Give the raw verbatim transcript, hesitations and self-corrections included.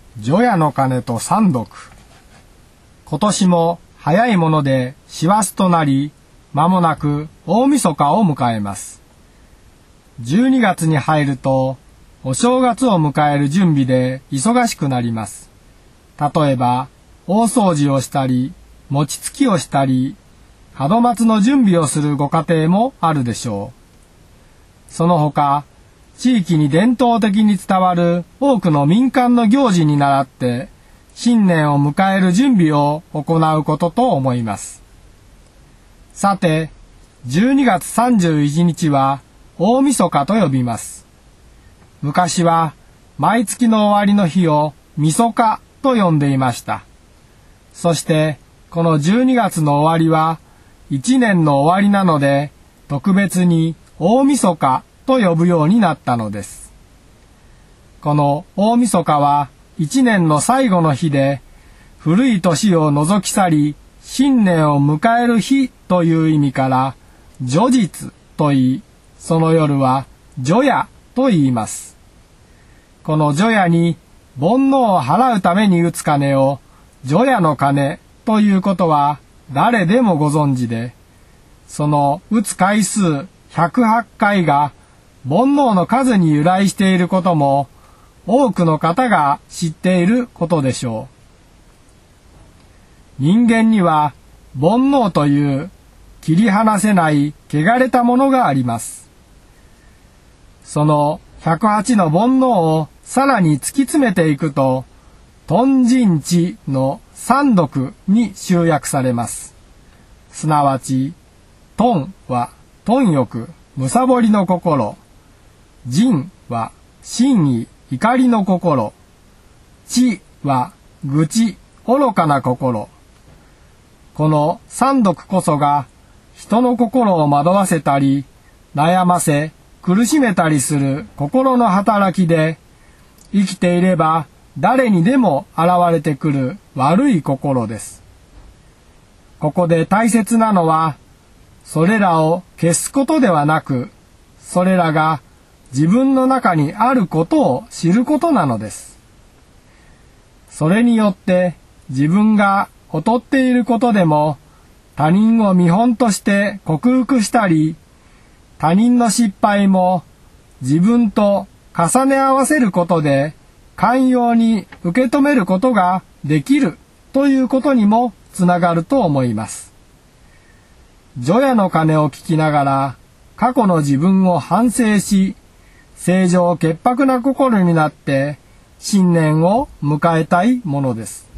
除夜の鐘と三読。今年も早いもので師走となり、間もなく大晦日を迎えます。じゅうにがつに入ると、お正月を迎える準備で忙しくなります。例えば、大掃除をしたり、餅つきをしたり、門松の準備をするご家庭もあるでしょう。その他、地域に伝統的に伝わる多くの民間の行事に倣って、新年を迎える準備を行うことと思います。さて、じゅうにがつさんじゅういちにちは大晦日と呼びます。昔は毎月の終わりの日をみそかと呼んでいました。そしてこのじゅうにがつの終わりはいちねんの終わりなので、特別に大晦日と呼ぶようになったのです。この大晦日はいちねんの最後の日で、古い年を除き去り新年を迎える日という意味から除日と言い、その夜は除夜と言います。この除夜に煩悩を払うために打つ鐘を除夜の鐘ということは誰でもご存知で、その打つ回数ひゃくはちかいが煩悩の数に由来していることも多くの方が知っていることでしょう。人間には煩悩という切り離せない汚れたものがあります。そのひゃくはちの煩悩をさらに突き詰めていくと、貪瞋痴の三毒に集約されます。すなわち、貪は貪欲、貪りの心、瞋は真意、怒りの心、痴は愚痴、愚かな心。この三毒こそが人の心を惑わせたり、悩ませ、苦しめたりする心の働きで、生きていれば誰にでも現れてくる悪い心です。ここで大切なのは、それらを消すことではなく、それらが自分の中にあることを知ることなのです。それによって自分が劣っていることでも、他人を見本として克服したり、他人の失敗も自分と重ね合わせることで寛容に受け止めることができるということにもつながると思います。除夜の鐘を聞きながら過去の自分を反省し、正常潔白な心になって新年を迎えたいものです。